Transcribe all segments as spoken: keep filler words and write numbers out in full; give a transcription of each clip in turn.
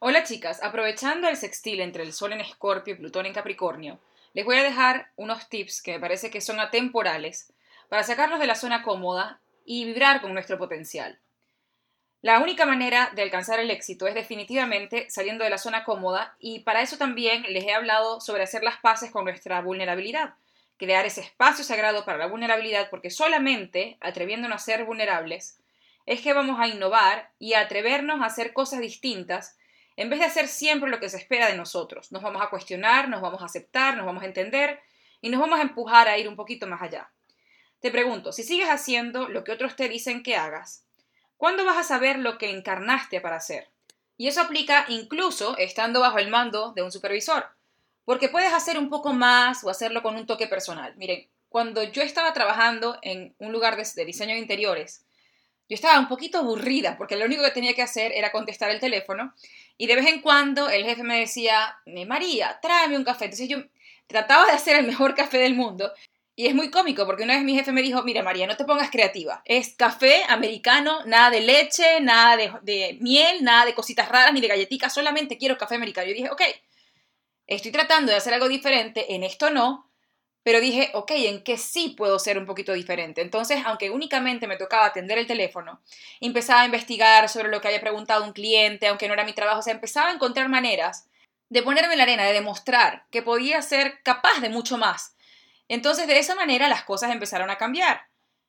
Hola chicas, aprovechando el sextil entre el Sol en Escorpio y Plutón en Capricornio, les voy a dejar unos tips que me parece que son atemporales para sacarnos de la zona cómoda y vibrar con nuestro potencial. La única manera de alcanzar el éxito es definitivamente saliendo de la zona cómoda y para eso también les he hablado sobre hacer las paces con nuestra vulnerabilidad, crear ese espacio sagrado para la vulnerabilidad porque solamente atreviéndonos a ser vulnerables es que vamos a innovar y a atrevernos a hacer cosas distintas en vez de hacer siempre lo que se espera de nosotros. Nos vamos a cuestionar, nos vamos a aceptar, nos vamos a entender y nos vamos a empujar a ir un poquito más allá. Te pregunto, si sigues haciendo lo que otros te dicen que hagas, ¿cuándo vas a saber lo que encarnaste para hacer? Y eso aplica incluso estando bajo el mando de un supervisor, porque puedes hacer un poco más o hacerlo con un toque personal. Miren, cuando yo estaba trabajando en un lugar de, de diseño de interiores, yo estaba un poquito aburrida porque lo único que tenía que hacer era contestar el teléfono y de vez en cuando el jefe me decía, María, tráeme un café. Entonces yo trataba de hacer el mejor café del mundo y es muy cómico porque una vez mi jefe me dijo, mira María, no te pongas creativa, es café americano, nada de leche, nada de, de miel, nada de cositas raras ni de galletitas, solamente quiero café americano. Yo dije, ok, estoy tratando de hacer algo diferente, en esto no, pero dije, ok, ¿en qué sí puedo ser un poquito diferente? Entonces, aunque únicamente me tocaba atender el teléfono, empezaba a investigar sobre lo que había preguntado un cliente, aunque no era mi trabajo, o sea, empezaba a encontrar maneras de ponerme en la arena, de demostrar que podía ser capaz de mucho más. Entonces, de esa manera las cosas empezaron a cambiar.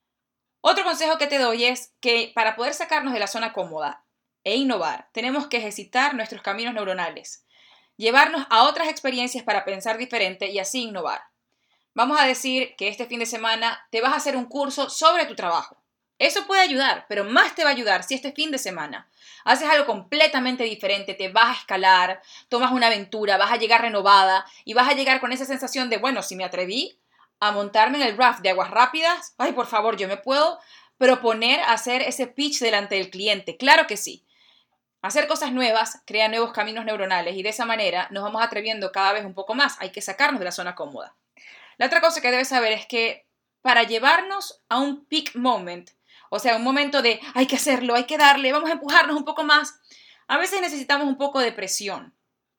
Otro consejo que te doy es que para poder sacarnos de la zona cómoda e innovar, tenemos que ejercitar nuestros caminos neuronales, llevarnos a otras experiencias para pensar diferente y así innovar. Vamos a decir que este fin de semana te vas a hacer un curso sobre tu trabajo. Eso puede ayudar, pero más te va a ayudar si este fin de semana haces algo completamente diferente, te vas a escalar, tomas una aventura, vas a llegar renovada y vas a llegar con esa sensación de, bueno, si me atreví a montarme en el raft de aguas rápidas, ay, por favor, yo me puedo proponer hacer ese pitch delante del cliente. Claro que sí. Hacer cosas nuevas crea nuevos caminos neuronales y de esa manera nos vamos atreviendo cada vez un poco más. Hay que sacarnos de la zona cómoda. La otra cosa que debes saber es que para llevarnos a un peak moment, o sea, un momento de hay que hacerlo, hay que darle, vamos a empujarnos un poco más, a veces necesitamos un poco de presión.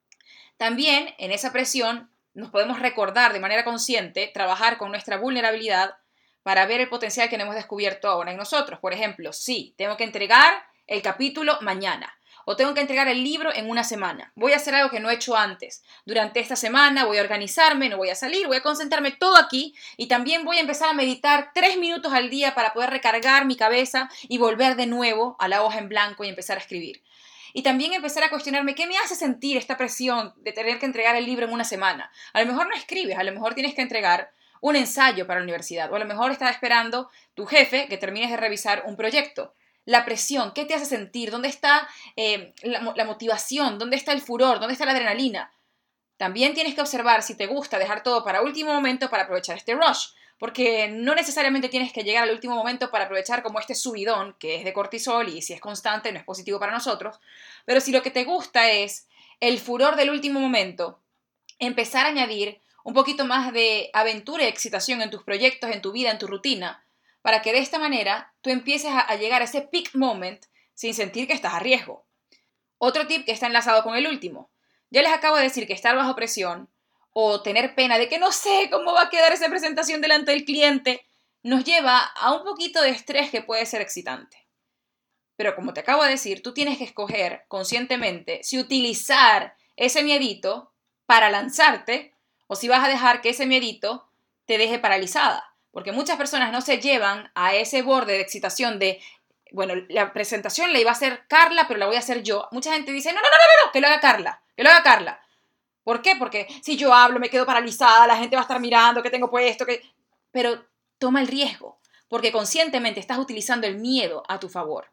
También en esa presión nos podemos recordar de manera consciente, trabajar con nuestra vulnerabilidad para ver el potencial que no hemos descubierto ahora en nosotros. Por ejemplo, sí, tengo que entregar el capítulo mañana. O tengo que entregar el libro en una semana. Voy a hacer algo que no he hecho antes. Durante esta semana voy a organizarme, no voy a salir, voy a concentrarme todo aquí y también voy a empezar a meditar tres minutos al día para poder recargar mi cabeza y volver de nuevo a la hoja en blanco y empezar a escribir. Y también empezar a cuestionarme qué me hace sentir esta presión de tener que entregar el libro en una semana. A lo mejor no escribes, a lo mejor tienes que entregar un ensayo para la universidad o a lo mejor estás esperando tu jefe que termines de revisar un proyecto. La presión, ¿qué te hace sentir? ¿Dónde está eh, la, la motivación? ¿Dónde está el furor? ¿Dónde está la adrenalina? También tienes que observar si te gusta dejar todo para último momento para aprovechar este rush, porque no necesariamente tienes que llegar al último momento para aprovechar como este subidón que es de cortisol y si es constante no es positivo para nosotros, pero si lo que te gusta es el furor del último momento, empezar a añadir un poquito más de aventura y excitación en tus proyectos, en tu vida, en tu rutina, para que de esta manera tú empieces a, a llegar a ese peak moment sin sentir que estás a riesgo. Otro tip que está enlazado con el último. Ya les acabo de decir que estar bajo presión o tener pena de que no sé cómo va a quedar esa presentación delante del cliente nos lleva a un poquito de estrés que puede ser excitante. Pero como te acabo de decir, tú tienes que escoger conscientemente si utilizar ese miedito para lanzarte o si vas a dejar que ese miedito te deje paralizada. Porque muchas personas no se llevan a ese borde de excitación de, bueno, la presentación la iba a hacer Carla, pero la voy a hacer yo. Mucha gente dice, no, no, no, no, no, que lo haga Carla, que lo haga Carla. ¿Por qué? Porque si yo hablo me quedo paralizada, la gente va a estar mirando, que tengo puesto, que... Pero toma el riesgo, porque conscientemente estás utilizando el miedo a tu favor.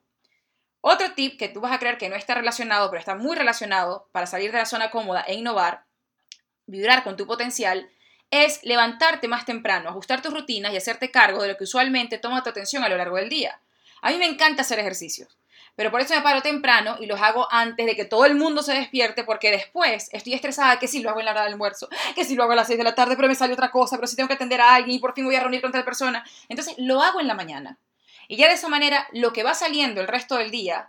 Otro tip que tú vas a creer que no está relacionado, pero está muy relacionado para salir de la zona cómoda e innovar, vibrar con tu potencial, es levantarte más temprano, ajustar tus rutinas y hacerte cargo de lo que usualmente toma tu atención a lo largo del día. A mí me encanta hacer ejercicios, pero por eso me paro temprano y los hago antes de que todo el mundo se despierte porque después estoy estresada que si lo hago en la hora del almuerzo, que si lo hago a las seis de la tarde, pero me sale otra cosa, pero si tengo que atender a alguien y por fin voy a reunir con tal persona. Entonces lo hago en la mañana. Y ya de esa manera lo que va saliendo el resto del día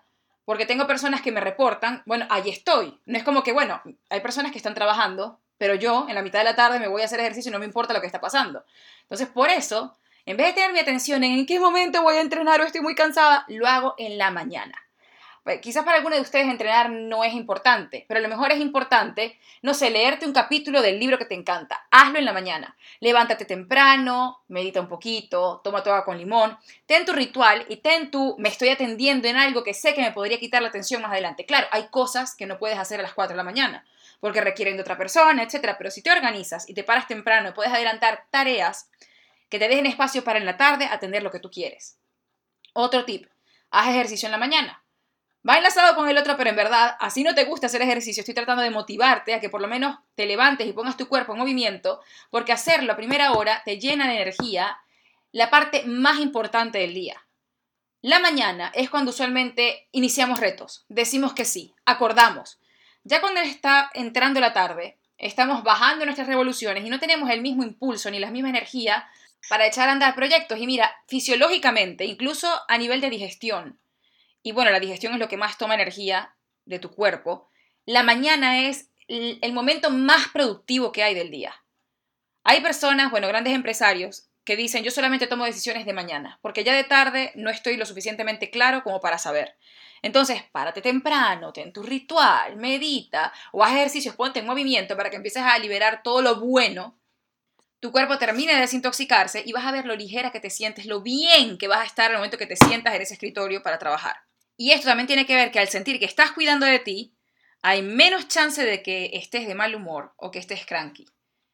Porque tengo personas que me reportan, bueno, ahí estoy. No es como que, bueno, hay personas que están trabajando, pero yo en la mitad de la tarde me voy a hacer ejercicio y no me importa lo que está pasando. Entonces, por eso, en vez de tener mi atención en en qué momento voy a entrenar o estoy muy cansada, lo hago en la mañana. Pues, quizás para algunos de ustedes entrenar no es importante, pero a lo mejor es importante, no sé, leerte un capítulo del libro que te encanta. Hazlo en la mañana. Levántate temprano, medita un poquito, toma tu agua con limón, ten tu ritual y ten tu me estoy atendiendo en algo que sé que me podría quitar la atención más adelante. Claro, hay cosas que no puedes hacer a las cuatro de la mañana porque requieren de otra persona, etcétera. Pero si te organizas y te paras temprano y puedes adelantar tareas que te dejen espacio para en la tarde atender lo que tú quieres. Otro tip, haz ejercicio en la mañana. Va enlazado con el otro, pero en verdad, así no te gusta hacer ejercicio, estoy tratando de motivarte a que por lo menos te levantes y pongas tu cuerpo en movimiento, porque hacerlo a primera hora te llena de energía, la parte más importante del día. La mañana es cuando usualmente iniciamos retos, decimos que sí, acordamos. Ya cuando está entrando la tarde, estamos bajando nuestras revoluciones y no tenemos el mismo impulso ni la misma energía para echar a andar proyectos. Y mira, fisiológicamente, incluso a nivel de digestión, y bueno, la digestión es lo que más toma energía de tu cuerpo, la mañana es el momento más productivo que hay del día. Hay personas, bueno, grandes empresarios, que dicen yo solamente tomo decisiones de mañana, porque ya de tarde no estoy lo suficientemente claro como para saber. Entonces, párate temprano, ten tu ritual, medita, o haz ejercicios, ponte en movimiento para que empieces a liberar todo lo bueno. Tu cuerpo termine de desintoxicarse y vas a ver lo ligera que te sientes, lo bien que vas a estar al momento que te sientas en ese escritorio para trabajar. Y esto también tiene que ver que al sentir que estás cuidando de ti, hay menos chance de que estés de mal humor o que estés cranky.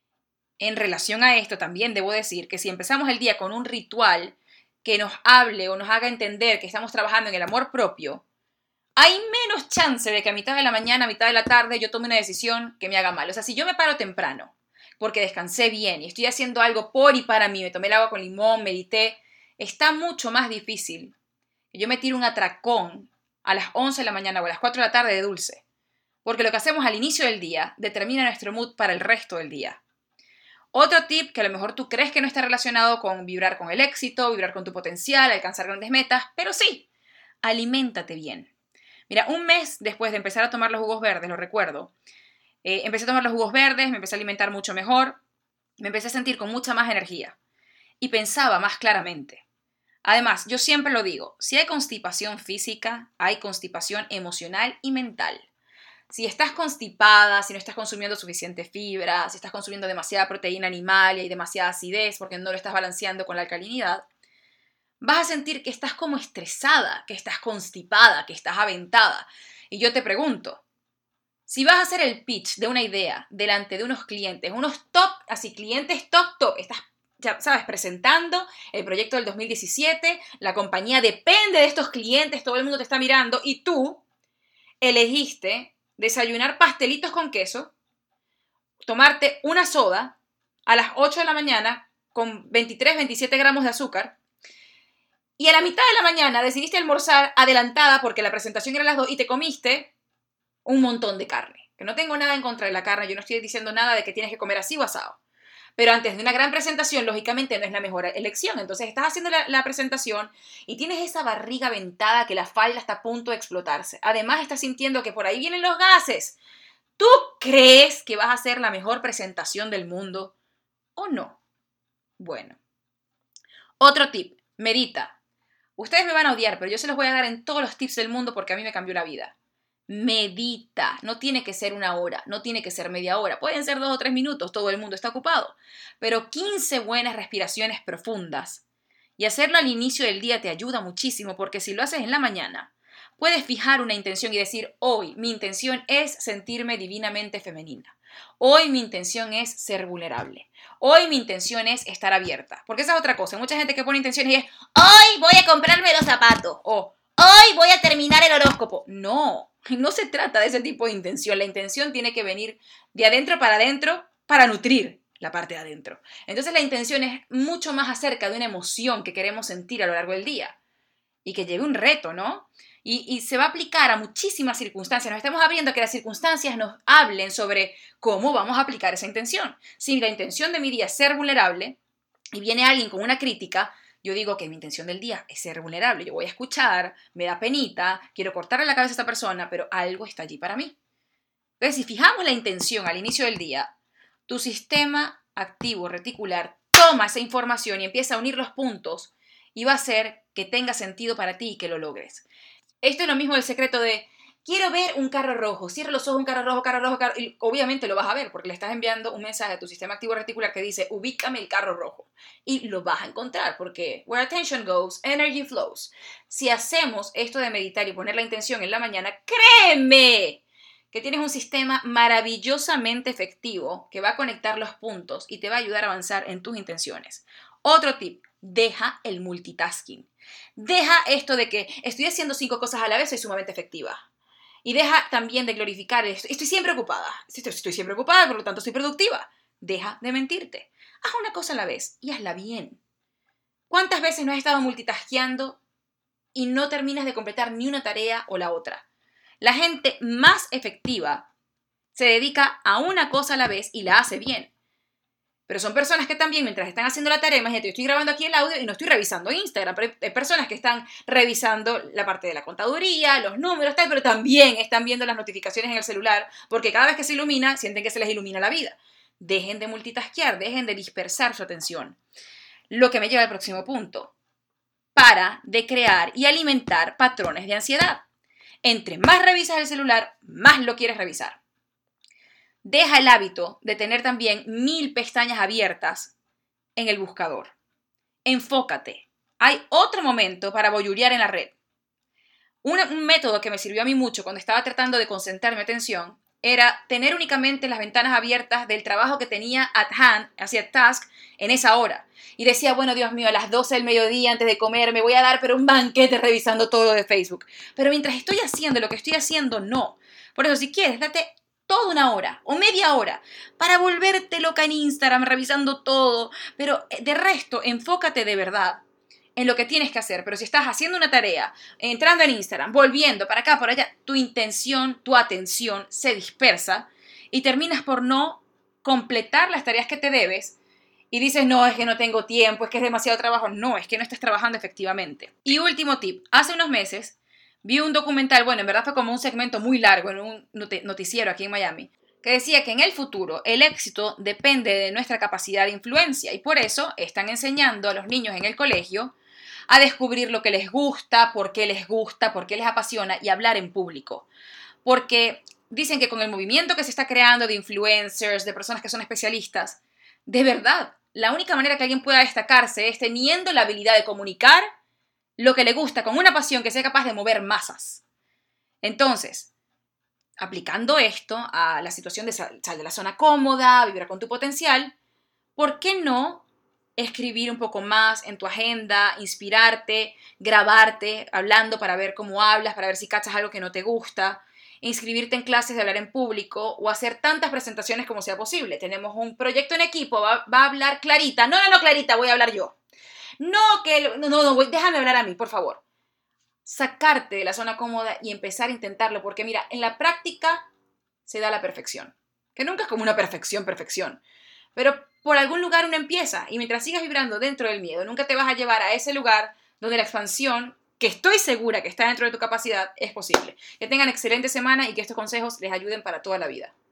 En relación a esto, también debo decir que si empezamos el día con un ritual que nos hable o nos haga entender que estamos trabajando en el amor propio, hay menos chance de que a mitad de la mañana, a mitad de la tarde, yo tome una decisión que me haga mal. O sea, si yo me paro temprano porque descansé bien y estoy haciendo algo por y para mí, me tomé el agua con limón, medité, está mucho más difícil que yo me tire un atracón a las once de la mañana o a las cuatro de la tarde de dulce. Porque lo que hacemos al inicio del día determina nuestro mood para el resto del día. Otro tip que a lo mejor tú crees que no está relacionado con vibrar con el éxito, vibrar con tu potencial, alcanzar grandes metas, pero sí, aliméntate bien. Mira, un mes después de empezar a tomar los jugos verdes, lo recuerdo, eh, empecé a tomar los jugos verdes, me empecé a alimentar mucho mejor, me empecé a sentir con mucha más energía y pensaba más claramente. Además, yo siempre lo digo, si hay constipación física, hay constipación emocional y mental. Si estás constipada, si no estás consumiendo suficiente fibra, si estás consumiendo demasiada proteína animal y hay demasiada acidez porque no lo estás balanceando con la alcalinidad, vas a sentir que estás como estresada, que estás constipada, que estás aventada. Y yo te pregunto, si vas a hacer el pitch de una idea delante de unos clientes, unos top, así clientes top, top, estás, ya sabes, presentando el proyecto del dos mil diecisiete, la compañía depende de estos clientes, todo el mundo te está mirando y tú elegiste desayunar pastelitos con queso, tomarte una soda a las ocho de la mañana con veintitrés, veintisiete gramos de azúcar y a la mitad de la mañana decidiste almorzar adelantada porque la presentación era a las dos y te comiste un montón de carne. Que no tengo nada en contra de la carne, yo no estoy diciendo nada de que tienes que comer así o asado. Pero antes de una gran presentación, lógicamente no es la mejor elección. Entonces estás haciendo la, la presentación y tienes esa barriga ventada que la falda está a punto de explotarse. Además estás sintiendo que por ahí vienen los gases. ¿Tú crees que vas a hacer la mejor presentación del mundo o no? Bueno. Otro tip, medita. Ustedes me van a odiar, pero yo se los voy a dar en todos los tips del mundo porque a mí me cambió la vida. Medita, no tiene que ser una hora, no tiene que ser media hora, pueden ser dos o tres minutos, todo el mundo está ocupado, pero quince buenas respiraciones profundas y hacerlo al inicio del día te ayuda muchísimo porque si lo haces en la mañana, puedes fijar una intención y decir, hoy mi intención es sentirme divinamente femenina, hoy mi intención es ser vulnerable, hoy mi intención es estar abierta, porque esa es otra cosa, hay mucha gente que pone intenciones y es, hoy voy a comprarme los zapatos o hoy voy a terminar el horóscopo, no. No se trata de ese tipo de intención. La intención tiene que venir de adentro para adentro para nutrir la parte de adentro. Entonces la intención es mucho más acerca de una emoción que queremos sentir a lo largo del día y que lleve un reto, ¿no? Y, y se va a aplicar a muchísimas circunstancias. Nos estamos abriendo a que las circunstancias nos hablen sobre cómo vamos a aplicar esa intención. Si la intención de mi día es ser vulnerable y viene alguien con una crítica, yo digo que mi intención del día es ser vulnerable. Yo voy a escuchar, me da penita, quiero cortarle la cabeza a esta persona, pero algo está allí para mí. Entonces, si fijamos la intención al inicio del día, tu sistema activo reticular toma esa información y empieza a unir los puntos y va a hacer que tenga sentido para ti y que lo logres. Esto es lo mismo del secreto de quiero ver un carro rojo, cierra los ojos, un carro rojo, carro rojo, carro... Y obviamente lo vas a ver porque le estás enviando un mensaje a tu sistema activo reticular que dice ubícame el carro rojo y lo vas a encontrar porque where attention goes, energy flows. Si hacemos esto de meditar y poner la intención en la mañana, créeme que tienes un sistema maravillosamente efectivo que va a conectar los puntos y te va a ayudar a avanzar en tus intenciones. Otro tip, deja el multitasking. Deja esto de que estoy haciendo cinco cosas a la vez, soy sumamente efectiva. Y deja también de glorificar esto. Estoy siempre ocupada. Estoy, estoy siempre ocupada, por lo tanto soy productiva. Deja de mentirte. Haz una cosa a la vez y hazla bien. ¿Cuántas veces no has estado multitaskeando y no terminas de completar ni una tarea o la otra? La gente más efectiva se dedica a una cosa a la vez y la hace bien. Pero son personas que también, mientras están haciendo la tarea, imagínate, yo estoy grabando aquí el audio y no estoy revisando Instagram, pero hay personas que están revisando la parte de la contaduría, los números, tal, pero también están viendo las notificaciones en el celular, porque cada vez que se ilumina, sienten que se les ilumina la vida. Dejen de multitaskear, dejen de dispersar su atención. Lo que me lleva al próximo punto. Para de crear y alimentar patrones de ansiedad. Entre más revisas el celular, más lo quieres revisar. Deja el hábito de tener también mil pestañas abiertas en el buscador. Enfócate. Hay otro momento para voyurear en la red. Un, un método que me sirvió a mí mucho cuando estaba tratando de concentrar mi atención era tener únicamente las ventanas abiertas del trabajo que tenía at hand, hacia task, en esa hora. Y decía, bueno, Dios mío, a las doce del mediodía antes de comer me voy a dar pero un banquete revisando todo lo de Facebook. Pero mientras estoy haciendo lo que estoy haciendo, no. Por eso, si quieres, date toda una hora o media hora para volverte loca en Instagram revisando todo. Pero de resto, enfócate de verdad en lo que tienes que hacer. Pero si estás haciendo una tarea, entrando en Instagram, volviendo para acá, por allá, tu intención, tu atención se dispersa y terminas por no completar las tareas que te debes. Y dices, no, es que no tengo tiempo, es que es demasiado trabajo. No, es que no estás trabajando efectivamente. Y último tip. Hace unos meses vi un documental, bueno, en verdad fue como un segmento muy largo en un noticiero aquí en Miami, que decía que en el futuro el éxito depende de nuestra capacidad de influencia. Y por eso están enseñando a los niños en el colegio a descubrir lo que les gusta, por qué les gusta, por qué les apasiona y hablar en público. Porque dicen que con el movimiento que se está creando de influencers, de personas que son especialistas, de verdad, la única manera que alguien pueda destacarse es teniendo la habilidad de comunicar lo que le gusta con una pasión que sea capaz de mover masas. Entonces, aplicando esto a la situación de sal de la zona cómoda, vibrar con tu potencial, ¿por qué no escribir un poco más en tu agenda, inspirarte, grabarte, hablando para ver cómo hablas, para ver si cachas algo que no te gusta? Inscribirte en clases de hablar en público o hacer tantas presentaciones como sea posible. Tenemos un proyecto en equipo, va, va a hablar Clarita. No, no, no, Clarita, voy a hablar yo. No, que, no, no, voy, déjame hablar a mí, por favor. Sacarte de la zona cómoda y empezar a intentarlo, porque mira, en la práctica se da la perfección. Que nunca es como una perfección, perfección. Pero por algún lugar uno empieza y mientras sigas vibrando dentro del miedo, nunca te vas a llevar a ese lugar donde la expansión, que estoy segura que está dentro de tu capacidad, es posible. Que tengan excelente semana y que estos consejos les ayuden para toda la vida.